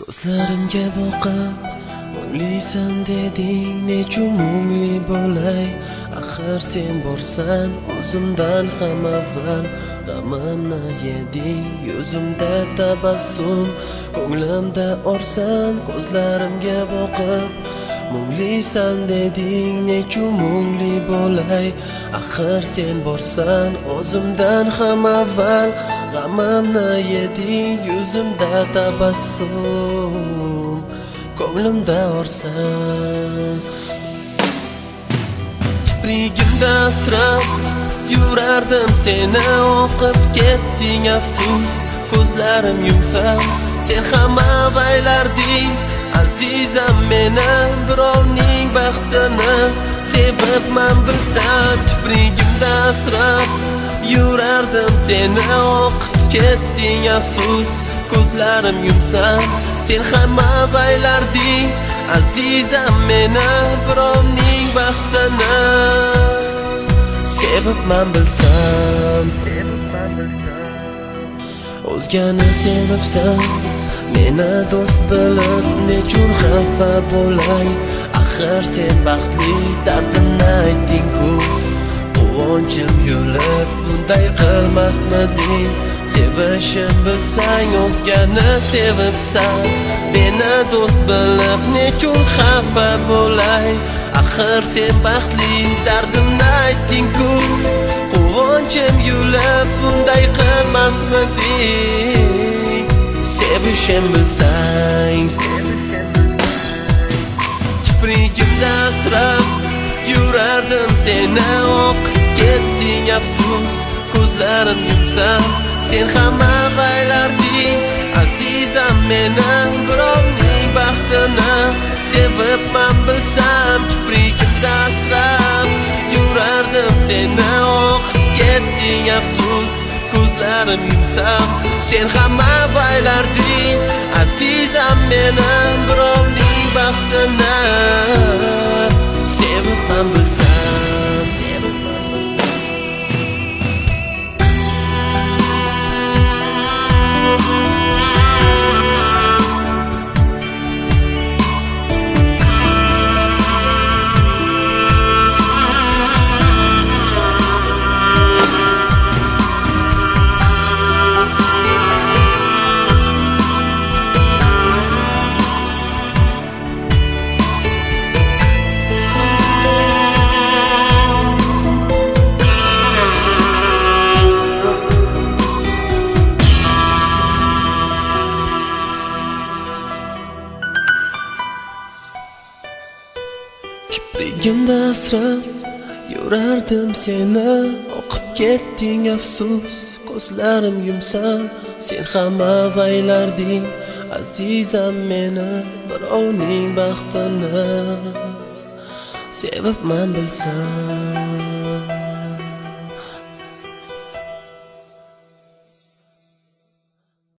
Ko'zlarimga boqib o'ylaysan deding, nechun mungli bo'lay? Axir sen borsan o'zimdan ham avval g'amimni yeding. Yuzimda tabassum, ko'nglimda orsan. Ko'zlarimga boqib munglisan deding, nechun mungli bo'lay? Axir sen borsan o'zimdan ham avval g'amimni yeding. Yuzimda tabassum, ko'nglimda orsan. Kiprigimda asrab yurardim seni, o'qib ketding afsus. Ko'zlarim yumsam sen ham avaylarding. Azizam meni birovning baxtini sevibman bilsam. Kiprigimda asrab yurardim seni, o'qib ketding afsus. Ko'zlarim yumsam sen ham avaylarding. Azizam meni birovning baxtini sevibman bilsam. O'zgani sevibsan, meni do'st bilib nechun xafa bo'lay? Axir sen baxtli, dardimni aytding-ku. Quvonchim yo'lib bunday qilmasmiding? Sevishim bilsang, o'zgani sevibsan, meni do'st bilib nechun xafa bo'lay? Axir sen baxtli, dardimni aytding-ku. Quvonchim yo'lib bunday qilmasmiding? Sevishim bilsang. Kiprigimda asrab yurardim seni, o'qib ketding afsus. Ko'zlarim yumsam sen ham avaylarding. Azizam meni birovning baxtini sevibman bilsam. Kiprigimda asrab yurardim seni, o'qib ketding afsus. Ko'zlarim yumsam sen ham avaylarding. Azizam meni birovning baxtini sevibman bilsam. Kiprigimda asrab yurardim seni, o'qib ketding afsus. Ko'zlarim yumsam sen ham avaylarding. Azizam meni birovning baxtini sevibman bilsam.